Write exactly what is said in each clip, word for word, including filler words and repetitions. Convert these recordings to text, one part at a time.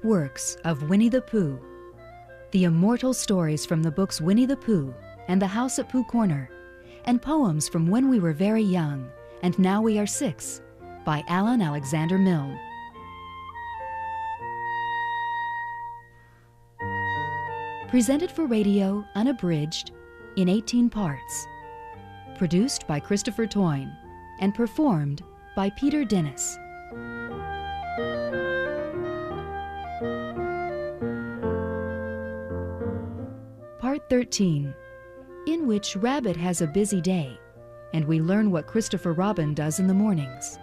great works of Winnie the Pooh. The immortal stories from the books Winnie the Pooh and The House at Pooh Corner, and poems from When We Were Very Young and Now We Are Six by Alan Alexander Milne. Presented for radio, unabridged, in eighteen parts. Produced by Christopher Toyne and performed by Peter Dennis. Part thirteen, in which Rabbit has a busy day, and we learn what Christopher Robin does in the mornings.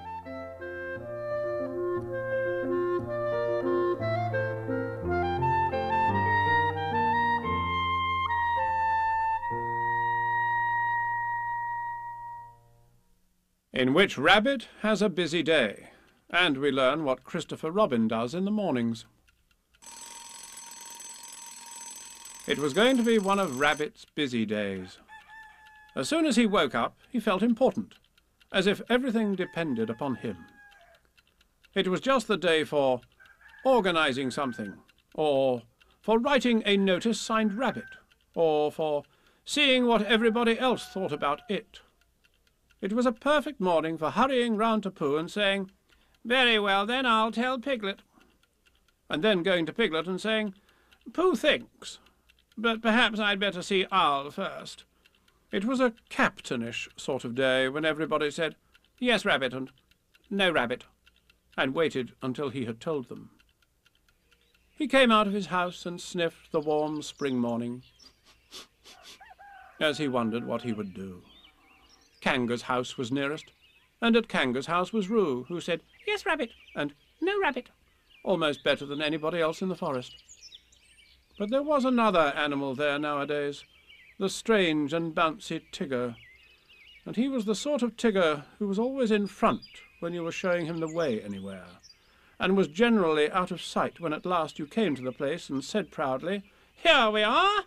In which Rabbit has a busy day, and we learn what Christopher Robin does in the mornings. It was going to be one of Rabbit's busy days. As soon as he woke up, he felt important, as if everything depended upon him. It was just the day for organising something, or for writing a notice signed Rabbit, or for seeing what everybody else thought about it. It was a perfect morning for hurrying round to Pooh and saying, "Very well, then I'll tell Piglet," and then going to Piglet and saying, "Pooh thinks, but perhaps I'd better see Owl first." It was a captainish sort of day when everybody said, "Yes, Rabbit," and "No, Rabbit," and waited until he had told them. He came out of his house and sniffed the warm spring morning as he wondered what he would do. Kanga's house was nearest, and at Kanga's house was Roo, who said, "Yes, Rabbit," and "No, Rabbit," almost better than anybody else in the forest. But there was another animal there nowadays, the strange and bouncy Tigger, and he was the sort of Tigger who was always in front when you were showing him the way anywhere, and was generally out of sight when at last you came to the place and said proudly, "Here we are."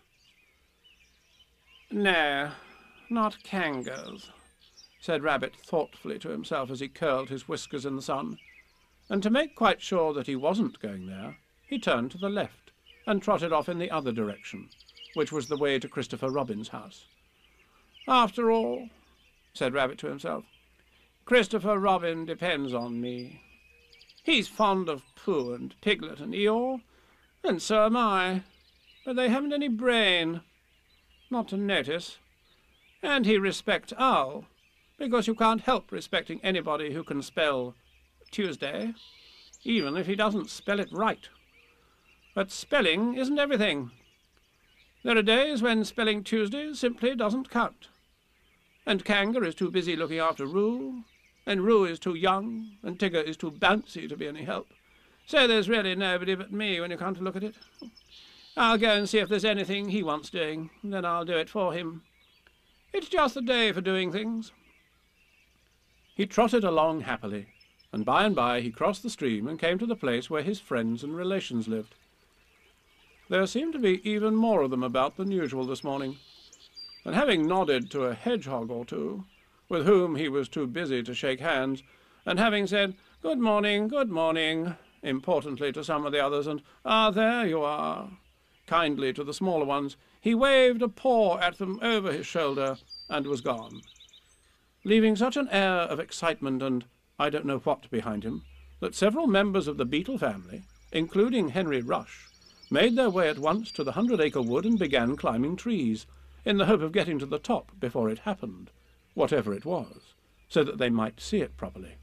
"No, not Kanga's," said Rabbit thoughtfully to himself as he curled his whiskers in the sun, and to make quite sure that he wasn't going there, he turned to the left and trotted off in the other direction, which was the way to Christopher Robin's house. "After all," said Rabbit to himself, "Christopher Robin depends on me. He's fond of Pooh and Piglet and Eeyore, and so am I, but they haven't any brain, not to notice. And he respects Owl, because you can't help respecting anybody who can spell Tuesday, even if he doesn't spell it right. But spelling isn't everything. There are days when spelling Tuesday simply doesn't count. And Kanga is too busy looking after Roo, and Roo is too young, and Tigger is too bouncy to be any help. So there's really nobody but me when you come to look at it. I'll go and see if there's anything he wants doing, and then I'll do it for him. It's just the day for doing things." He trotted along happily, and by and by he crossed the stream and came to the place where his friends and relations lived. There seemed to be even more of them about than usual this morning, and having nodded to a hedgehog or two, with whom he was too busy to shake hands, and having said, "Good morning, good morning," importantly to some of the others, and "Ah, there you are," kindly to the smaller ones, he waved a paw at them over his shoulder and was gone, leaving such an air of excitement and I don't know what behind him that several members of the Beetle family, including Henry Rush, made their way at once to the Hundred Acre Wood and began climbing trees, in the hope of getting to the top before it happened, whatever it was, so that they might see it properly.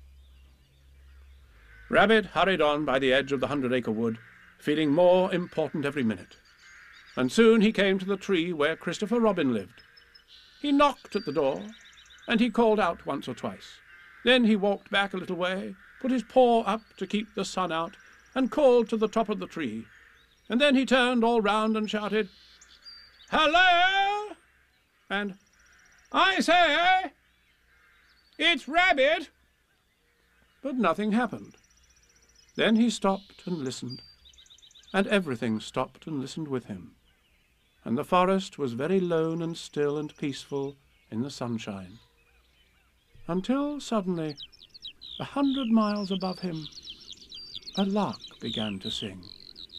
Rabbit hurried on by the edge of the Hundred Acre Wood, feeling more important every minute, and soon he came to the tree where Christopher Robin lived. He knocked at the door, and he called out once or twice. Then he walked back a little way, put his paw up to keep the sun out, and called to the top of the tree. And then he turned all round and shouted, "Hello!" and "I say, it's Rabbit!" But nothing happened. Then he stopped and listened, and everything stopped and listened with him, and the forest was very lone and still and peaceful in the sunshine, until suddenly, a hundred miles above him, a lark began to sing.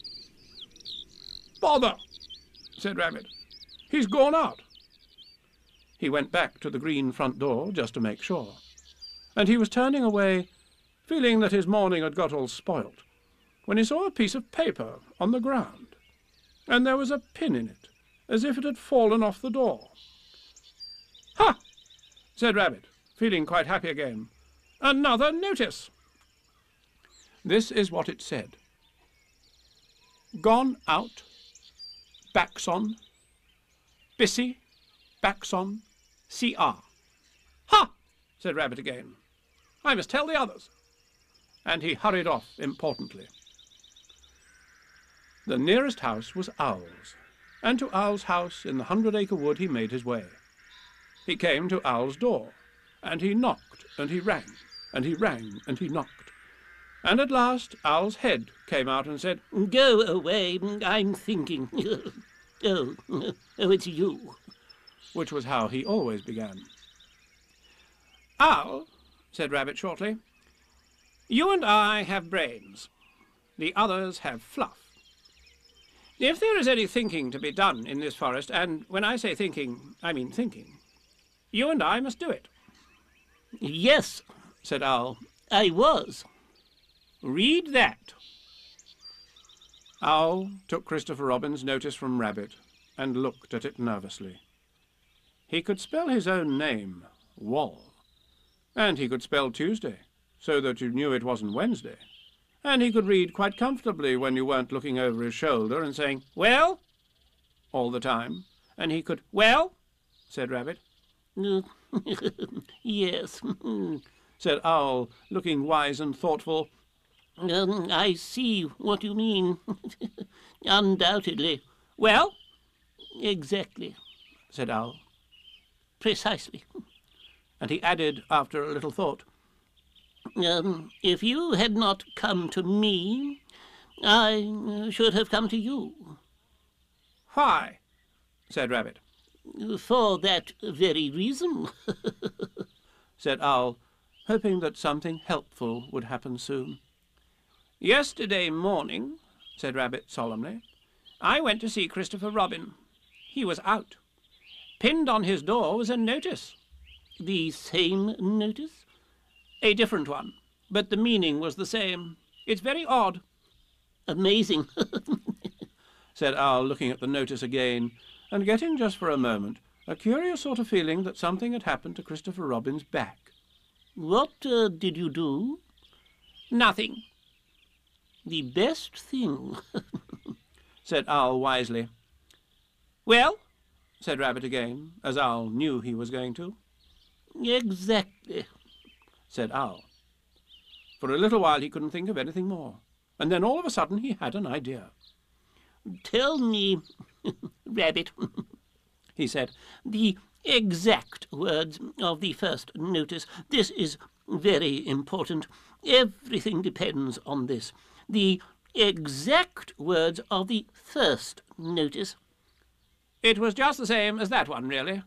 Bother, said Rabbit. He's gone out. He went back to the green front door just to make sure, and he was turning away, feeling that his morning had got all spoilt, when he saw a piece of paper on the ground, and there was a pin in it, as if it had fallen off the door. Ha! Said Rabbit, feeling quite happy again. Another notice! This is what it said. Gone out, backs on, Bissy, backs on, C R. Ha! Said Rabbit again. I must tell the others. And he hurried off importantly. The nearest house was Owl's, and to Owl's house in the Hundred-Acre Wood he made his way. He came to Owl's door, and he knocked, and he rang, and he rang, and he knocked. And at last Owl's head came out and said, Go away, I'm thinking. oh, oh, it's you. Which was how he always began. Owl, said Rabbit shortly, you and I have brains. The others have fluff. If there is any thinking to be done in this forest, and when I say thinking, I mean thinking, you and I must do it. Yes, said Owl, I was. Read that. Owl took Christopher Robin's notice from Rabbit and looked at it nervously. He could spell his own name, Wall, and he could spell Tuesday, so that you knew it wasn't Wednesday, and he could read quite comfortably when you weren't looking over his shoulder and saying, Well, all the time, and he could, Well, said Rabbit. Yes, said Owl, looking wise and thoughtful. Um, I see what you mean. Undoubtedly. Well, exactly, said Owl. Precisely. And he added, after a little thought, um, if you had not come to me, I should have come to you. Why? Said Rabbit. For that very reason, said Owl, hoping that something helpful would happen soon. Yesterday morning, said Rabbit solemnly, I went to see Christopher Robin. He was out. Pinned on his door was a notice. The same notice? A different one, but the meaning was the same. It's very odd. Amazing, said Owl, looking at the notice again, and getting just for a moment a curious sort of feeling that something had happened to Christopher Robin's back. What uh, did you do? Nothing. The best thing, said Owl wisely. Well, said Rabbit again, as Owl knew he was going to. Exactly, said Owl. For a little while he couldn't think of anything more, and then all of a sudden he had an idea. Tell me, Rabbit, he said, the exact words of the first notice. This is very important. Everything depends on this. The exact words of the first notice. It was just the same as that one, really.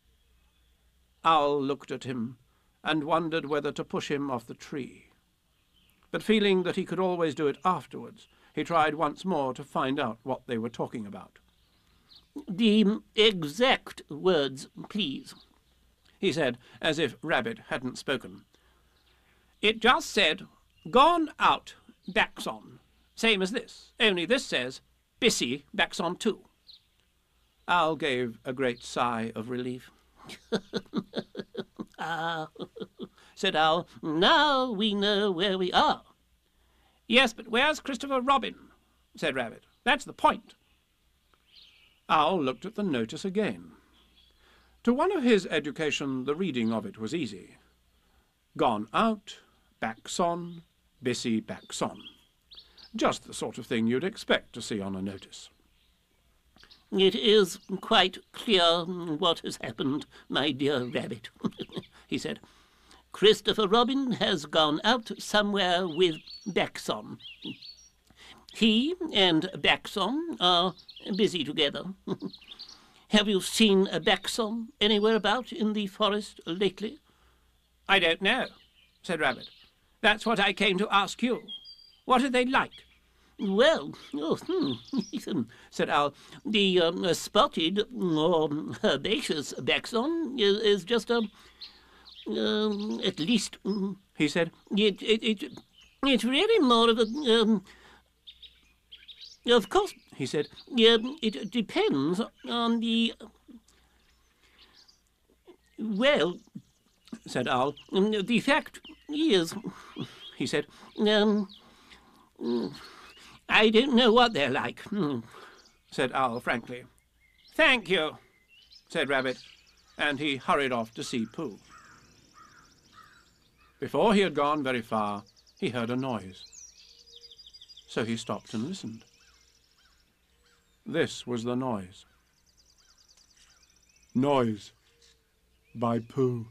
Owl looked at him and wondered whether to push him off the tree. But feeling that he could always do it afterwards, he tried once more to find out what they were talking about. The exact words, please, he said, as if Rabbit hadn't spoken. It just said, Gone out, backs on, same as this, only this says, Bissy, backs on too. Owl gave a great sigh of relief. Ah, said Owl, now we know where we are. Yes, but where's Christopher Robin? Said Rabbit. That's the point. Owl looked at the notice again. To one of his education, the reading of it was easy. Gone out, backs on, Bissy backs on. Just the sort of thing you'd expect to see on a notice. It is quite clear what has happened, my dear Rabbit, he said. Christopher Robin has gone out somewhere with backs on. He and backs on are busy together. Have you seen a backs on anywhere about in the forest lately? I don't know, said Rabbit. That's what I came to ask you. What are they like? Well, oh, hmm, said Owl, the um, uh, spotted or herbaceous baxon is, is just a, um, at least, um, he said, it, it, it, it's really more of a, um, of course, he said, um, it depends on the, well, said Owl, um, the fact is, he said, um, I don't know what they're like, said Owl frankly. Thank you, said Rabbit, and he hurried off to see Pooh. Before he had gone very far, he heard a noise. So he stopped and listened. This was the noise. Noise by Pooh.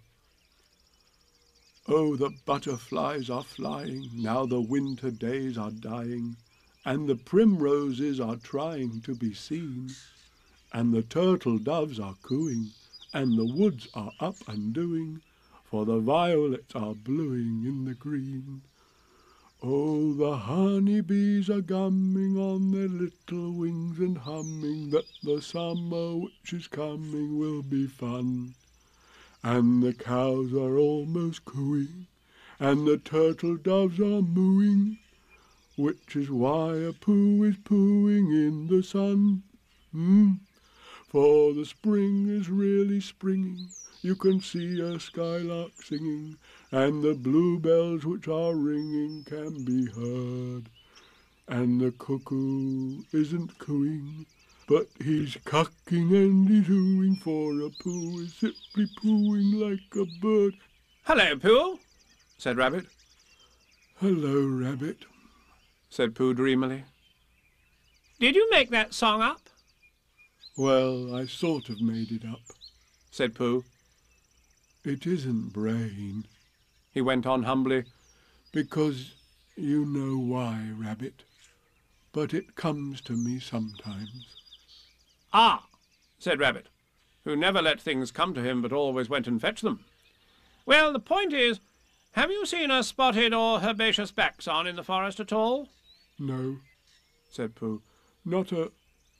Oh, the butterflies are flying, now the winter days are dying, and the primroses are trying to be seen, and the turtle doves are cooing, and the woods are up and doing, for the violets are bluing in the green. Oh, the honey bees are gumming on their little wings and humming that the summer which is coming will be fun. And the cows are almost cooing, and the turtle doves are mooing, which is why a Pooh is pooing in the sun. Mm. For the spring is really springing, you can see a skylark singing, and the bluebells which are ringing can be heard. And the cuckoo isn't cooing, but he's cucking and he's hooing, for a Pooh is simply pooing like a bird. Hello, Pooh, said Rabbit. Hello, Rabbit, said Pooh dreamily. Did you make that song up? Well, I sort of made it up, said Pooh. It isn't brain, he went on humbly, because you know why, Rabbit, but it comes to me sometimes. Ah, said Rabbit, who never let things come to him but always went and fetched them. Well, the point is, have you seen a spotted or herbaceous baxon in the forest at all? No, said Pooh, not a...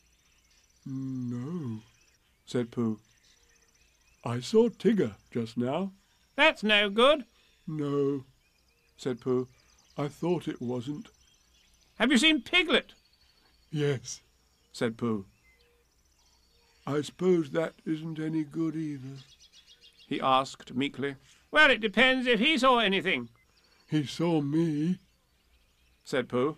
No, said Pooh. I saw Tigger just now. That's no good. No, said Pooh. I thought it wasn't. Have you seen Piglet? Yes, said Pooh. I suppose that isn't any good either, he asked meekly. Well, it depends if he saw anything. He saw me, said Pooh.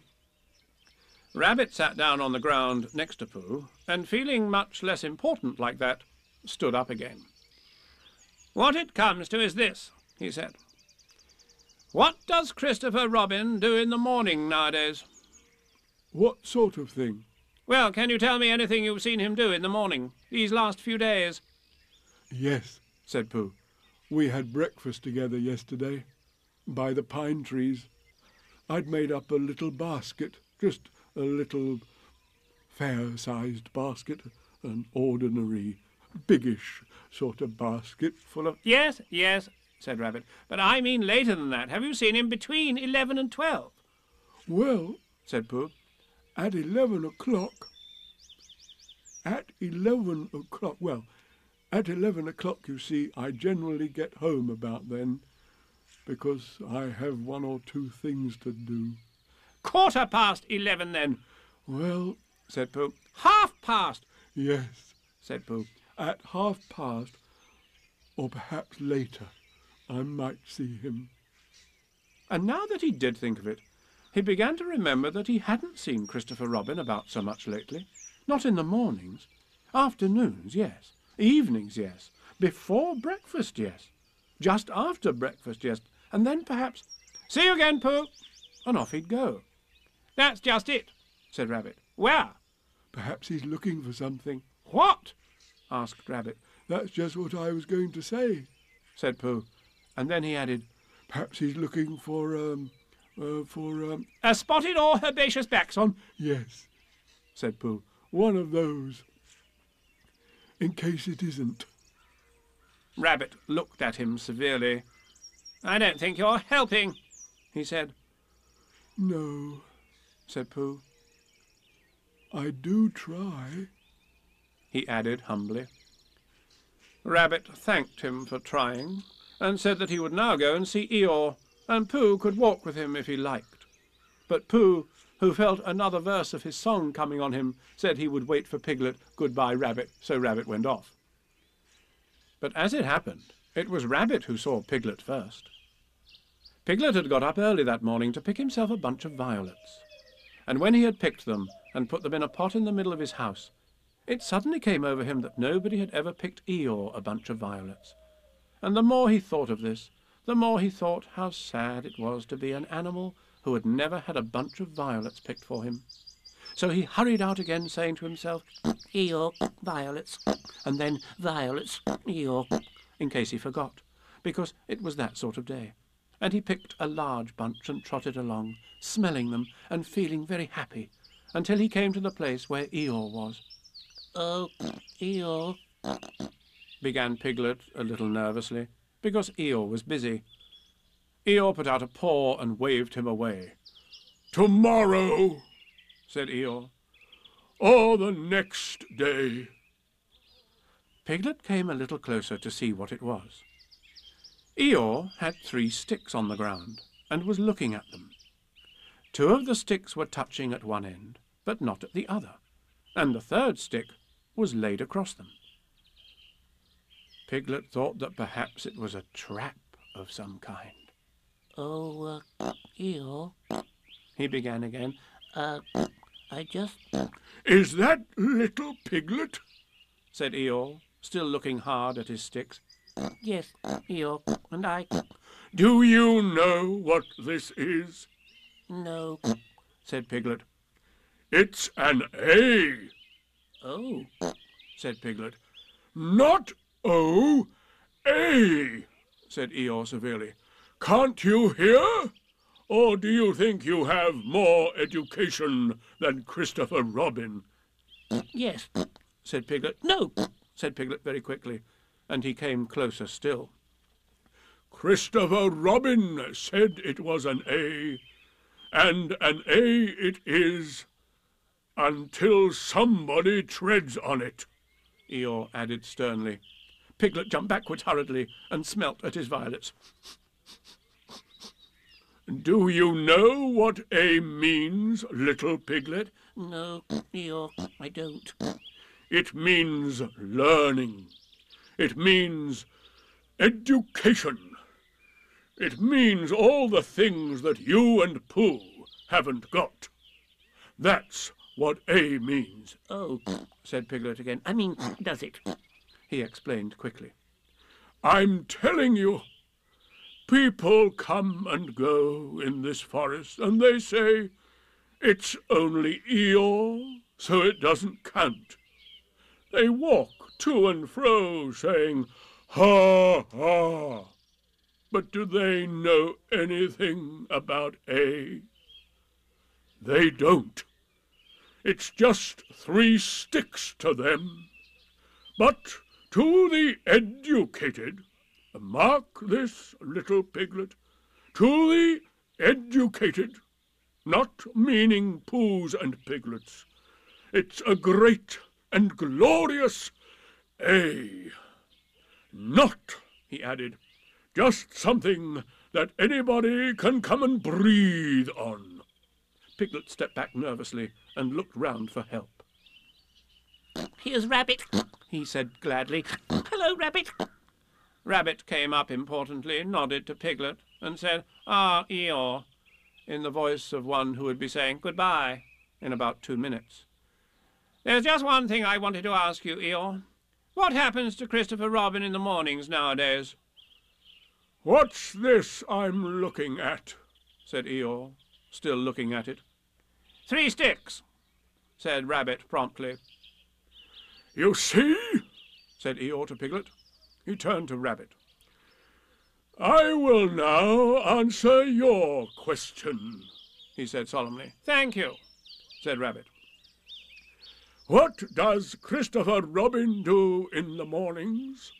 Rabbit sat down on the ground next to Pooh, and feeling much less important like that, stood up again. What it comes to is this, he said. What does Christopher Robin do in the morning nowadays? What sort of thing? Well, can you tell me anything you've seen him do in the morning, these last few days? Yes, said Pooh. We had breakfast together yesterday, by the pine trees. I'd made up a little basket, just a little fair-sized basket, an ordinary, biggish sort of basket full of... Yes, yes, said Rabbit, but I mean later than that. Have you seen him between eleven and twelve? Well, said Pooh, at eleven o'clock... At eleven o'clock, well, at eleven o'clock, you see, I generally get home about then, because I have one or two things to do. Quarter past eleven, then. Well, said Pooh. Half past. Yes, said Pooh. At half past, or perhaps later, I might see him. And now that he did think of it, he began to remember that he hadn't seen Christopher Robin about so much lately. Not in the mornings. Afternoons, yes. Evenings, yes. Before breakfast, yes. Just after breakfast, yes. And then perhaps... See you again, Pooh. And off he'd go. That's just it, said Rabbit. Where? Perhaps he's looking for something. What? Asked Rabbit. That's just what I was going to say, said Pooh. And then he added, perhaps he's looking for, um, uh, for, um... A spotted or herbaceous baxon? Yes, said Pooh. One of those. In case it isn't. Rabbit looked at him severely. I don't think you're helping, he said. No, said Pooh. I do try," he added humbly. Rabbit thanked him for trying, and said that he would now go and see Eeyore, and Pooh could walk with him if he liked. But Pooh, who felt another verse of his song coming on him, said he would wait for Piglet. Goodbye, Rabbit. So Rabbit went off. But as it happened, it was Rabbit who saw Piglet first. Piglet had got up early that morning to pick himself a bunch of violets, and when he had picked them and put them in a pot in the middle of his house, it suddenly came over him that nobody had ever picked Eeyore a bunch of violets. And the more he thought of this, the more he thought how sad it was to be an animal who had never had a bunch of violets picked for him. So he hurried out again, saying to himself, "Eeyore, violets," and then "violets, Eeyore," in case he forgot, because it was that sort of day. And he picked a large bunch and trotted along, smelling them and feeling very happy, until he came to the place where Eeyore was. "Oh, Eeyore," began Piglet a little nervously, because Eeyore was busy. Eeyore put out a paw and waved him away. "Tomorrow," said Eeyore, "or the next day." Piglet came a little closer to see what it was. Eeyore had three sticks on the ground, and was looking at them. Two of the sticks were touching at one end, but not at the other, and the third stick was laid across them. Piglet thought that perhaps it was a trap of some kind. "Oh, uh, Eeyore," he began again, uh, I just... "Is that little Piglet?" said Eeyore, still looking hard at his sticks. "Yes, Eeyore, and I..." "Do you know what this is?" "No," said Piglet. "It's an A." "Oh," said Piglet. "Not O, A," said Eeyore severely. "Can't you hear? Or do you think you have more education than Christopher Robin?" "Yes," said Piglet. "No," said Piglet very quickly, and he came closer still. "Christopher Robin said it was an A, and an A it is, until somebody treads on it," Eeyore added sternly. Piglet jumped backwards hurriedly and smelt at his violets. "Do you know what A means, little Piglet?" "No, Eeyore, I don't." "It means learning. It means education. It means all the things that you and Pooh haven't got. That's what A means." "Oh," said Piglet again. "I mean, does it?" He explained quickly. "I'm telling you, people come and go in this forest, and they say, 'It's only Eeyore, so it doesn't count.' They walk to and fro, saying, 'Ha, ha.' But do they know anything about A? They don't. It's just three sticks to them. But to the educated, mark this, little Piglet, to the educated, not meaning Poohs and Piglets, it's a great and glorious A. Not," he added, "just something that anybody can come and breathe on." Piglet stepped back nervously and looked round for help. "Here's Rabbit," he said gladly. "Hello, Rabbit." Rabbit came up importantly, nodded to Piglet, and said, "Ah, Eeyore," in the voice of one who would be saying goodbye in about two minutes. "There's just one thing I wanted to ask you, Eeyore. What happens to Christopher Robin in the mornings nowadays?" "What's this I'm looking at?" said Eeyore, still looking at it. "Three sticks," said Rabbit promptly. "You see," said Eeyore to Piglet. He turned to Rabbit. "I will now answer your question," he said solemnly. "Thank you," said Rabbit. "What does Christopher Robin do in the mornings?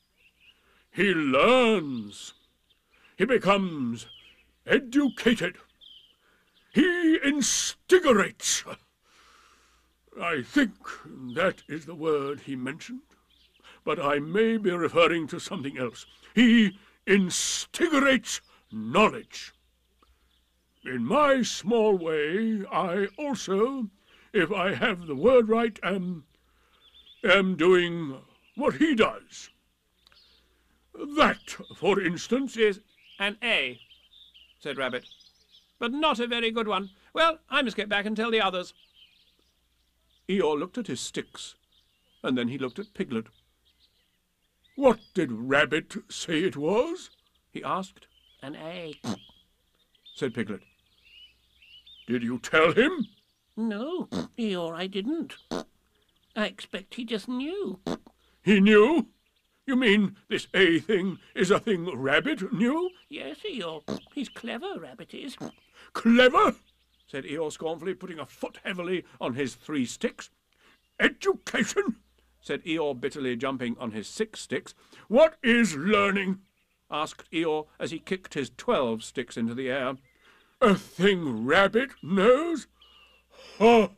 He learns. He becomes educated. He instigates. I think that is the word he mentioned, but I may be referring to something else. He instigates knowledge. In my small way, I also, if I have the word right, am, am doing what he does. That, for instance, is an A, said Rabbit, but not a very good one. Well, I must get back and tell the others. Eeyore looked at his sticks, and then he looked at Piglet. What did Rabbit say it was? He asked. An A, said Piglet. Did you tell him? No, Eeyore, I didn't. I expect he just knew. He knew? You mean this A thing is a thing Rabbit knew? Yes, Eeyore. He's clever, Rabbit is. Clever? Said Eeyore scornfully, putting a foot heavily on his three sticks. Education? Said Eeyore bitterly, jumping on his six sticks. What is learning? Asked Eeyore as he kicked his twelve sticks into the air. A thing Rabbit knows? Huh!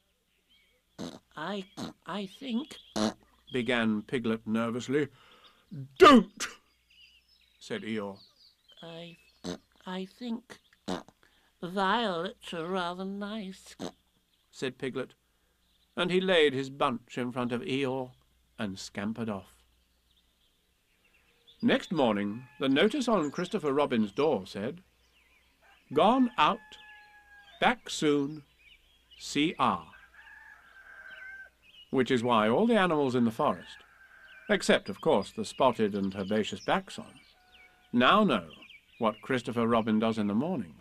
I, I think, began Piglet nervously. Don't! Said Eeyore. I, I think violets are rather nice, said Piglet, and he laid his bunch in front of Eeyore and scampered off. Next morning, the notice on Christopher Robin's door said, "Gone out, back soon, C R" Which is why all the animals in the forest, except, of course, the spotted and herbaceous baxon, now know what Christopher Robin does in the mornings.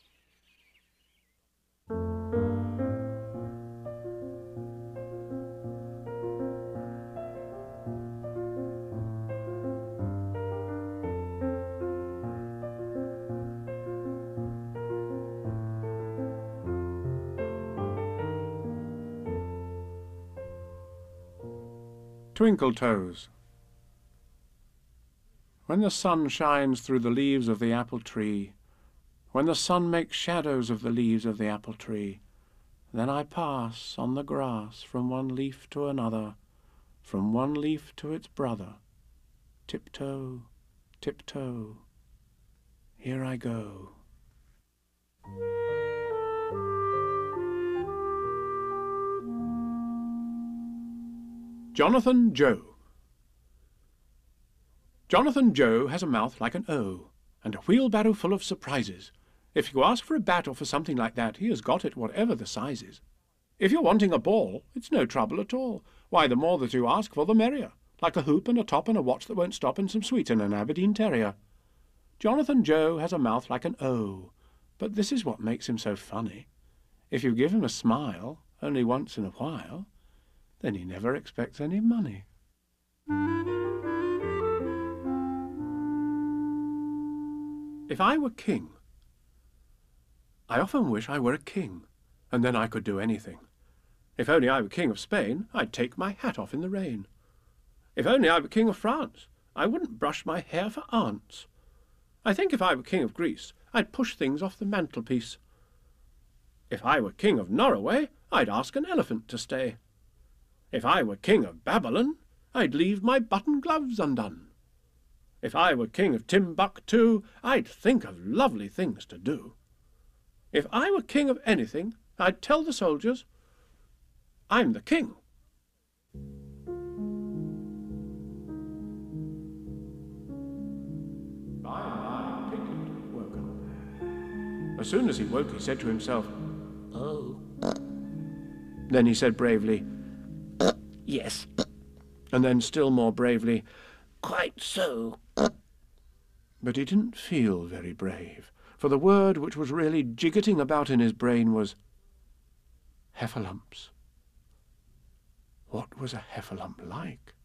Twinkle Toes. When the sun shines through the leaves of the apple tree, when the sun makes shadows of the leaves of the apple tree, then I pass on the grass from one leaf to another, from one leaf to its brother. Tiptoe, tiptoe, here I go. Jonathan Joe. Jonathan Joe has a mouth like an O, and a wheelbarrow full of surprises. If you ask for a bat or for something like that, he has got it, whatever the size is. If you're wanting a ball, it's no trouble at all. Why, the more that you ask for, the merrier. Like a hoop and a top and a watch that won't stop and some sweets and an Aberdeen terrier. Jonathan Joe has a mouth like an O, but this is what makes him so funny. If you give him a smile, only once in a while, then he never expects any money. If I were king, I often wish I were a king, and then I could do anything. If only I were king of Spain, I'd take my hat off in the rain. If only I were king of France, I wouldn't brush my hair for ants. I think if I were king of Greece, I'd push things off the mantelpiece. If I were king of Norroway, I'd ask an elephant to stay. If I were king of Babylon, I'd leave my button gloves undone. If I were king of Timbuktu, I'd think of lovely things to do. If I were king of anything, I'd tell the soldiers, I'm the king. By and by, Piglet woke up. As soon as he woke, he said to himself, Oh. Then he said bravely, Yes, and then still more bravely, quite so. But he didn't feel very brave, for the word which was really jiggetting about in his brain was heffalumps. What was a heffalump like?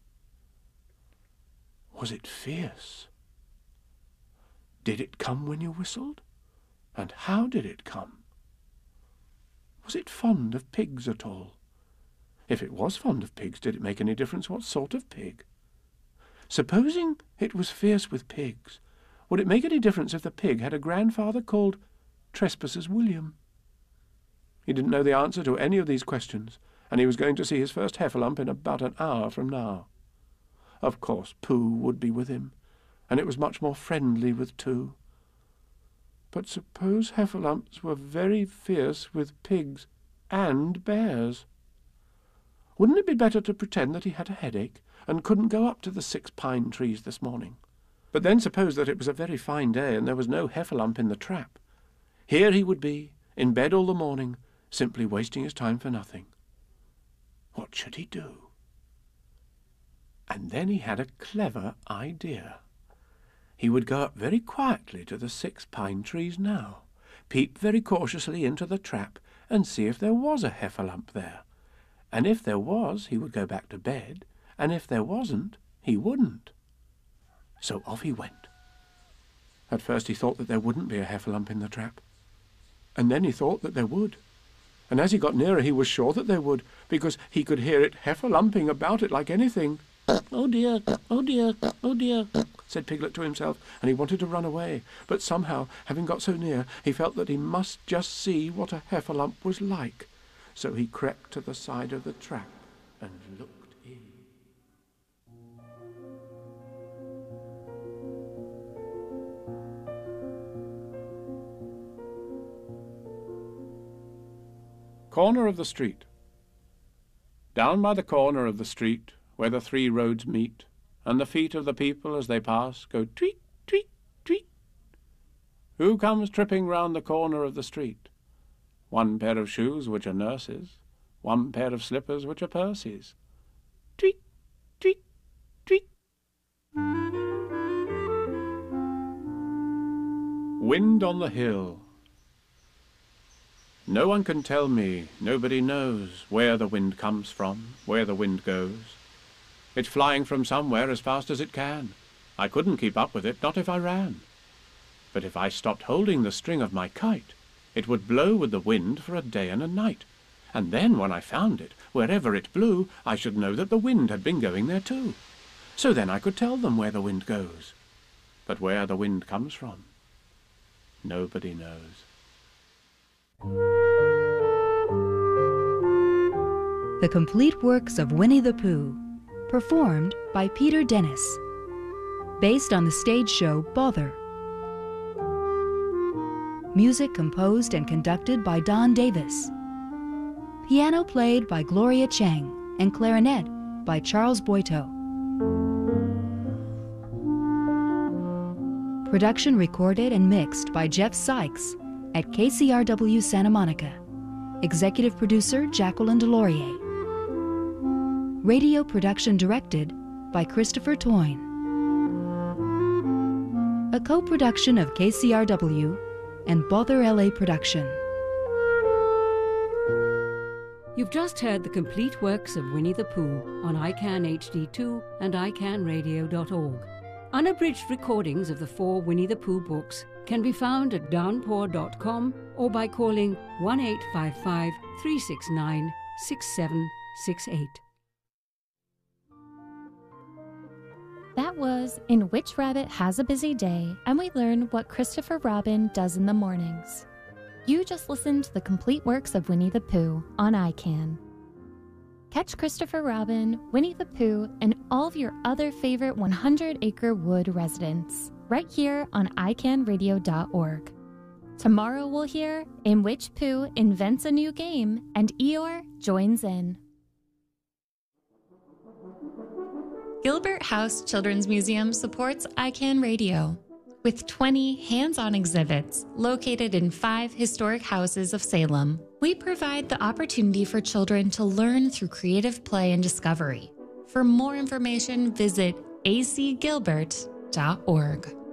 Was it fierce? Did it come when you whistled? And how did it come? Was it fond of pigs at all? If it was fond of pigs, did it make any difference what sort of pig? Supposing it was fierce with pigs, would it make any difference if the pig had a grandfather called Trespassers William? He didn't know the answer to any of these questions, and he was going to see his first heffalump in about an hour from now. Of course, Pooh would be with him, and it was much more friendly with two. But suppose heffalumps were very fierce with pigs and bears? Wouldn't it be better to pretend that he had a headache and couldn't go up to the six pine trees this morning? But then suppose that it was a very fine day and there was no heffalump in the trap. Here he would be, in bed all the morning, simply wasting his time for nothing. What should he do? And then he had a clever idea. He would go up very quietly to the six pine trees now, peep very cautiously into the trap, and see if there was a heffalump there. And if there was, he would go back to bed, and if there wasn't, he wouldn't. So off he went. At first he thought that there wouldn't be a heffalump in the trap, and then he thought that there would. And as he got nearer, he was sure that there would, because he could hear it heffalumping about it like anything. Oh dear, oh dear, oh dear, said Piglet to himself, and he wanted to run away. But somehow, having got so near, he felt that he must just see what a heffalump was like. So he crept to the side of the trap and looked in. Corner of the street. Down by the corner of the street, where the three roads meet, and the feet of the people as they pass go tweet, tweet, tweet. Who comes tripping round the corner of the street? One pair of shoes which are nurses, one pair of slippers which are Percy's. Tweet, tweet, tweet. Wind on the hill. No one can tell me, nobody knows, where the wind comes from, where the wind goes. It's flying from somewhere as fast as it can. I couldn't keep up with it, not if I ran. But if I stopped holding the string of my kite, it would blow with the wind for a day and a night. And then, when I found it, wherever it blew, I should know that the wind had been going there too. So then I could tell them where the wind goes. But where the wind comes from, nobody knows. The Complete Works of Winnie the Pooh, performed by Peter Dennis, based on the stage show Bother. Music composed and conducted by Don Davis. Piano played by Gloria Chang and clarinet by Charles Boito. Production recorded and mixed by Jeff Sykes at K C R W Santa Monica. Executive producer Jacqueline Delorier. Radio production directed by Christopher Toyne. A co-production of K C R W and Bother L A Production. You've just heard the complete works of Winnie the Pooh on I CAN H D two and I can radio dot org. Unabridged recordings of the four Winnie the Pooh books can be found at downpour dot com or by calling one eight five five, three six nine, six seven six eight. That was In Which Rabbit Has a Busy Day, and we learned what Christopher Robin does in the mornings. You just listened to the complete works of Winnie the Pooh on I CAN. Catch Christopher Robin, Winnie the Pooh, and all of your other favorite one hundred acre Wood residents right here on I can radio dot org. Tomorrow we'll hear In Which Pooh Invents a New Game and Eeyore joins in. Gilbert House Children's Museum supports I CAN Radio with twenty hands-on exhibits located in five historic houses of Salem. We provide the opportunity for children to learn through creative play and discovery. For more information, visit a c gilbert dot org.